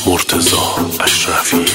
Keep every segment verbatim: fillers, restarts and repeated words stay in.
مرتضی اشرفی.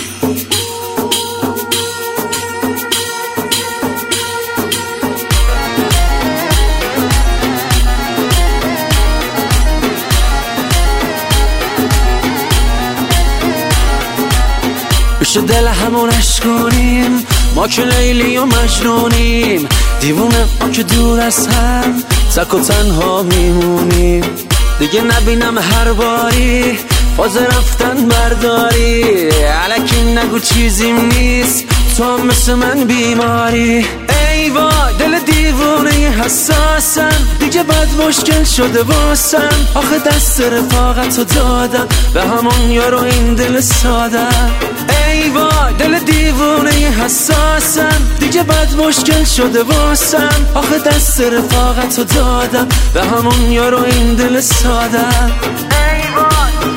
بشه دل همونش کنیم، ما که لیلی و مجنونیم، دیوونه ما که دور از هم تک و تنها میمونیم. دیگه نبینم هر باری فاز رفتن برداری، الکی نگو چیزیم نیست تو هم مثل من بیماری. ای وای دل دیوونه حساسم، دیگه بد مشکل شده واسم، آخه دست رفاقتو دادم به همون یارو این دل سادم. ای وای دل دیوونه حساسم، دیگه بد مشکل شده واسم، آخه دست رفاقتو دادم به همون یارو این دل سادم. ای وای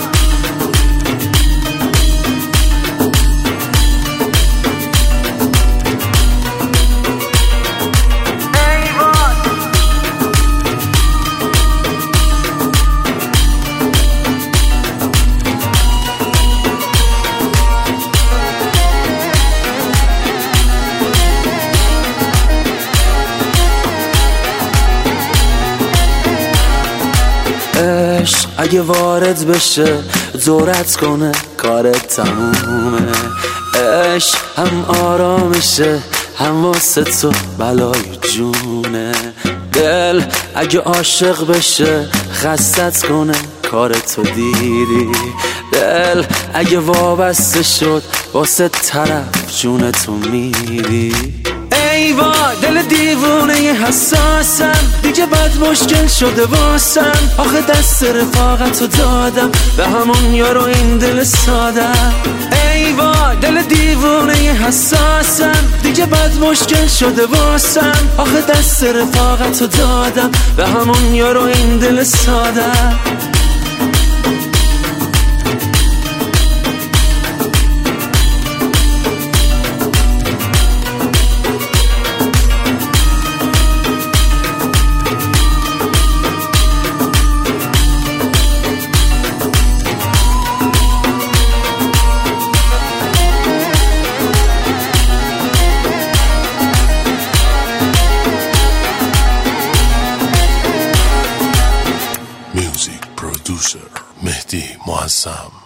عشق اگه وارد بشه دورت کنه کارت تمومه. عشق هم آرامشه هم واسه تو بلای جونه. دل اگه عاشق بشه خستت کنه کارتو دیدی. دل اگه وابسته شد واسه طرف جونتو میدی. ای وای دل دیوونه حساسم، دیگه بد مشکل شده واسم، آخه دست رفاقتو دادم به همون یارو این دل سادم. ای وای دل دیوونه حساسم، دیگه بد مشکل شده واسم، آخه دست رفاقتو دادم به همون یارو این دل سادم. Music producer مهدی معظم.